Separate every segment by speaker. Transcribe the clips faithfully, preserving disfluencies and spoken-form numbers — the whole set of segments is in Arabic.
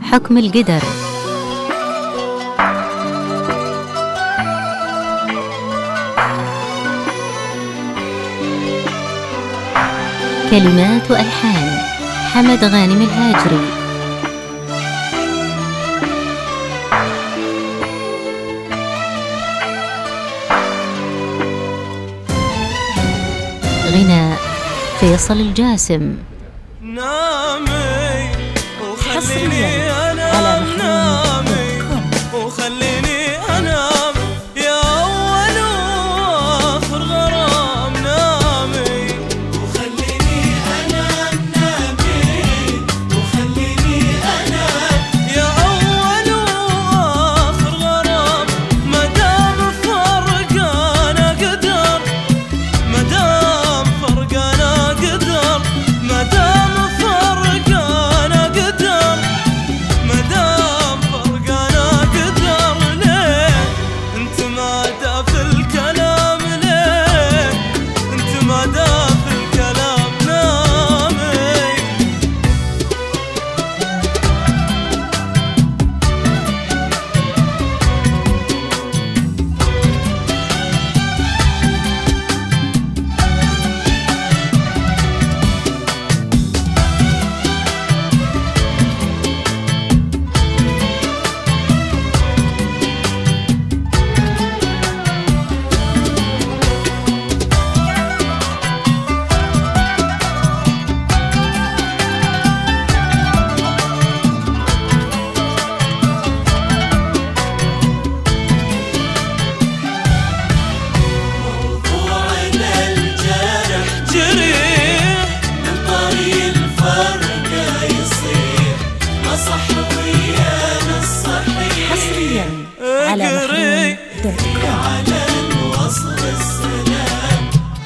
Speaker 1: حكم القدر. كلمات وألحان حمد غانم الهاجري. غناء فيصل الجاسم.
Speaker 2: نامي وخليني أنام، نامي وخليني أنام يا أول وآخر غرام. نامي وخليني أنام، نامي وخليني أنام يا أول وآخر غرام. مدام فرقانا قدر، مدام فرقانا قدر، مدام فرقانا قدر، مدام فرقانا قدر. ليه انت ما داف الكلام؟ ليه انت ما داف الكلام؟ نامي
Speaker 1: على
Speaker 2: على الوصل السلام.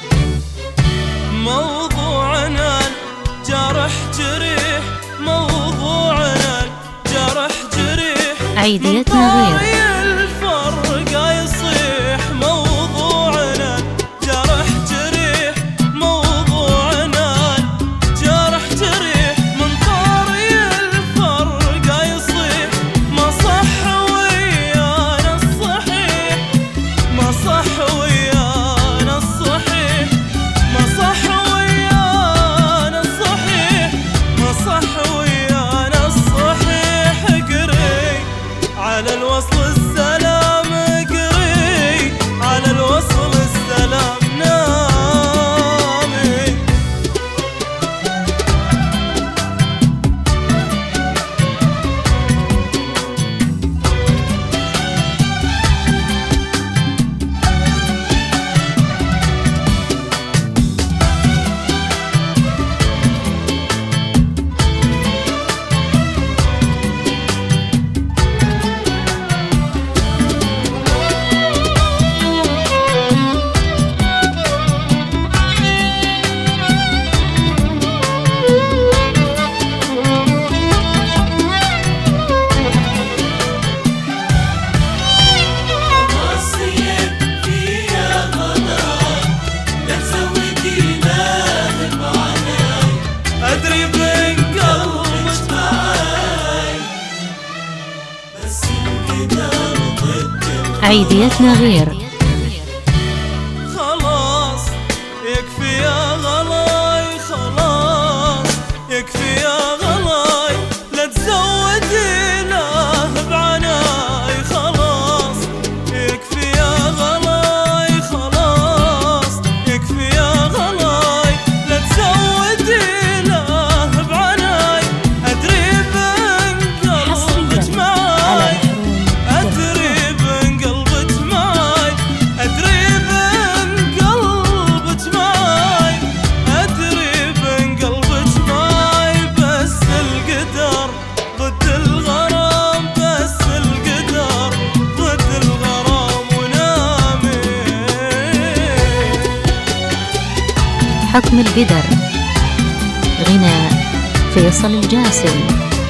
Speaker 2: موضوعنا الجرح جريح، موضوعنا الجرح جريح.
Speaker 1: عيديتنا غير
Speaker 2: الفرقة يصيح. موضوعنا الجرح جريح، موضوعنا الجرح جريح. من طاري الفرقة يصيح. ما صح ويانا الصحيح، ما صح ويانا الصحيح، ما صح ويانا الصحيح، ما صح ويانا الصحيح. قري على الوصل السلام، قري على الوصل السلام. نامي
Speaker 1: عيديتنا غير.
Speaker 2: خلاص يكفي يا غلاي، خلاص يكفي يا غلاي. لا تزودي له بعناي. خلاص يكفي يا غلاي، خلاص يكفي يا غلاي. لا تزودي له بعناي. أدري بن قلبك معاي، أدري
Speaker 1: حكم القدر. غناء فيصل الجاسم.